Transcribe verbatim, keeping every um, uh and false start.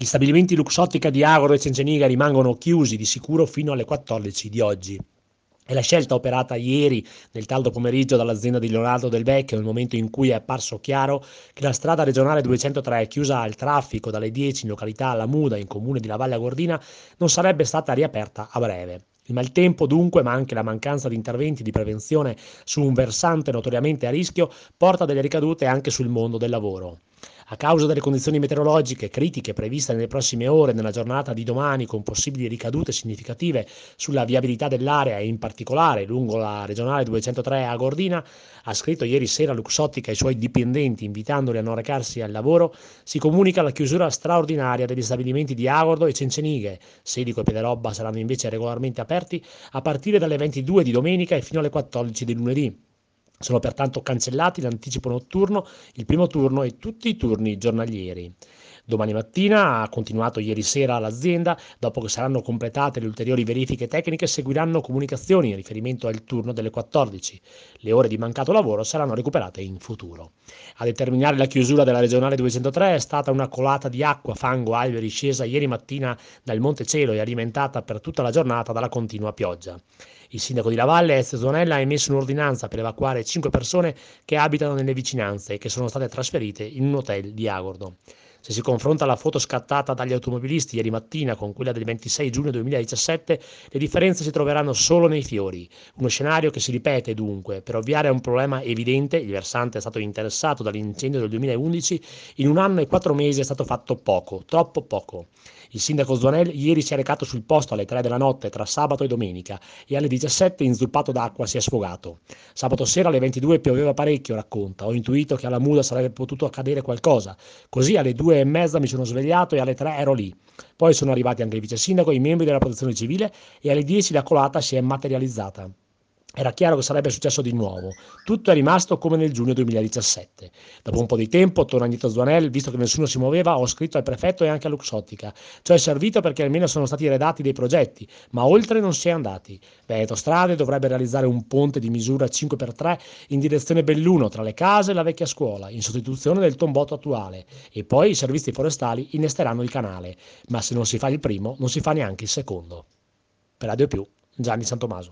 Gli stabilimenti Luxottica di Agoro e Cenceniga rimangono chiusi di sicuro fino alle quattordici di oggi. È la scelta operata ieri nel tardo pomeriggio dall'azienda di Leonardo Del Vecchio, nel momento in cui è apparso chiaro che la strada regionale duecentotré, chiusa al traffico dalle dieci in località La Muda, in comune di La Valle Agordina, non sarebbe stata riaperta a breve. Il maltempo dunque, ma anche la mancanza di interventi di prevenzione su un versante notoriamente a rischio, porta delle ricadute anche sul mondo del lavoro. A causa delle condizioni meteorologiche critiche previste nelle prossime ore nella giornata di domani, con possibili ricadute significative sulla viabilità dell'area e in particolare lungo la regionale duecentotré a Gordina, ha scritto ieri sera Luxottica ai suoi dipendenti invitandoli a non recarsi al lavoro, si comunica la chiusura straordinaria degli stabilimenti di Agordo e Cencenighe. Sedico e Piederobba saranno invece regolarmente aperti a partire dalle ventidue di domenica e fino alle quattordici di lunedì. Sono pertanto cancellati l'anticipo notturno, il primo turno e tutti i turni giornalieri. Domani mattina, ha continuato ieri sera l'azienda, dopo che saranno completate le ulteriori verifiche tecniche, seguiranno comunicazioni in riferimento al turno delle quattordici. Le ore di mancato lavoro saranno recuperate in futuro. A determinare la chiusura della regionale duecentotré è stata una colata di acqua, fango, alberi scesa ieri mattina dal Monte Cielo e alimentata per tutta la giornata dalla continua pioggia. Il sindaco di Lavalle, Ezio Zonella, ha emesso un'ordinanza per evacuare cinque persone che abitano nelle vicinanze e che sono state trasferite in un hotel di Agordo. Se si confronta la foto scattata dagli automobilisti ieri mattina con quella del ventisei giugno duemiladiciassette, le differenze si troveranno solo nei fiori. Uno scenario che si ripete dunque. Per ovviare a un problema evidente, il versante è stato interessato dall'incendio del duemilaundici, in un anno e quattro mesi è stato fatto poco, troppo poco. Il sindaco Zonel ieri si è recato sul posto alle tre della notte tra sabato e domenica e alle diciassette inzuppato d'acqua si è sfogato. Sabato sera alle ventidue pioveva parecchio, racconta. Ho intuito che alla Muda sarebbe potuto accadere qualcosa. Così alle due e mezza mi sono svegliato e alle tre ero lì. Poi sono arrivati anche il vice sindaco e i membri della protezione civile e alle dieci la colata si è materializzata. Era chiaro che sarebbe successo di nuovo. Tutto è rimasto come nel giugno duemiladiciassette. Dopo un po' di tempo, torna indietro Zuanel, visto che nessuno si muoveva, ho scritto al prefetto e anche a Luxottica. Ciò è servito perché almeno sono stati redatti dei progetti, ma oltre non si è andati. Veneto Strade dovrebbe realizzare un ponte di misura cinque per tre in direzione Belluno, tra le case e la vecchia scuola, in sostituzione del tombotto attuale. E poi i servizi forestali innesteranno il canale. Ma se non si fa il primo, non si fa neanche il secondo. Per Radio Più, Gianni Santomaso.